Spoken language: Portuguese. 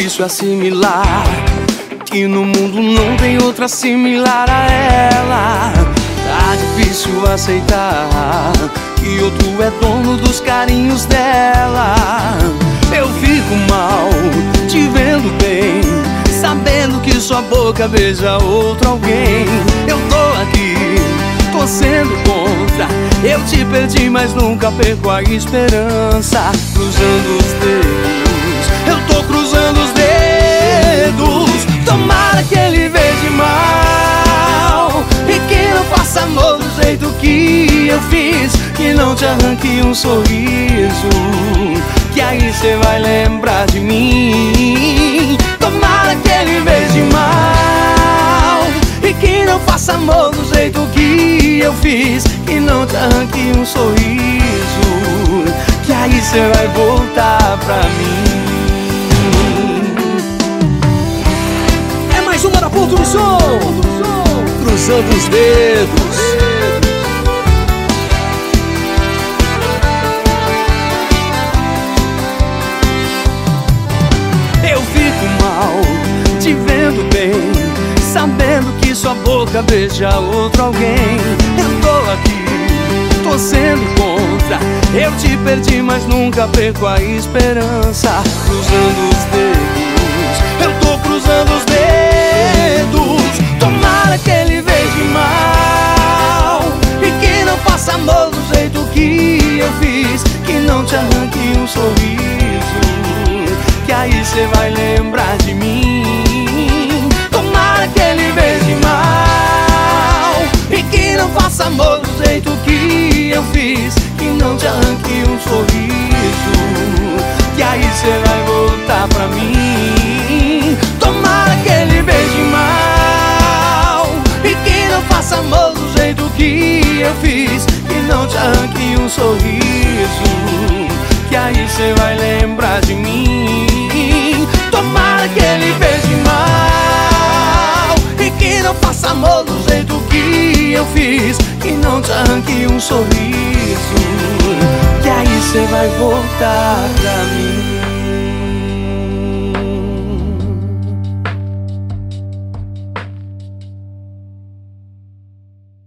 difícil assimilar que no mundo não tem outra similar a ela. Tá difícil aceitar que outro é dono dos carinhos dela. Eu fico mal te vendo bem, sabendo que sua boca beija outro alguém. Eu tô aqui torcendo contra, eu te perdi, mas nunca perco a esperança. Cruzando os dedos, eu tô cruzando os dedos. Tomara que ele veja mal e que não faça amor do jeito que eu fiz, que não te arranque um sorriso, que aí cê vai lembrar de mim. Tomara que ele veja mal e que não faça amor do jeito que eu fiz, que não te arranque um sorriso, que aí cê vai voltar pra mim. É mais uma da Ponto do Som, cruzando os dedos. Eu fico mal te vendo bem, sabendo que sua boca beija outro alguém. Eu tô aqui torcendo contra, eu te perdi, mas nunca perco a esperança. Cruzando os dedos, eu tô cruzando os dedos. Tomara que ele veja mal e que não faça amor do jeito que eu fiz, que não te arranque um sorriso, que aí cê vai lembrar de mim. Tomara que ele veja mal e que não faça amor do jeito que eu fiz, que não te arranque um sorriso, que aí cê vai voltar pra mim. Tomara que ele veja mal e que não faça amor do jeito que eu fiz, que não te arranque um sorriso, que aí cê vai lembrar de mim. Tomara que ele veja mal e que não faça amor do jeito que eu fiz, que não te arranque um sorriso, que aí cê vai voltar pra mim.